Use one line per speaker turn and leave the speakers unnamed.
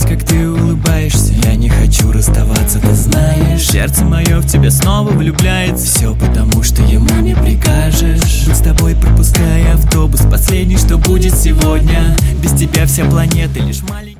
как ты улыбаешься. Я не хочу расставаться, ты знаешь. Сердце мое в тебя снова влюбляется. Все потому, что ему не прикажешь. Быть с тобой, пропуская автобус, последний, что будет сегодня. Без тебя вся планета лишь маленькая.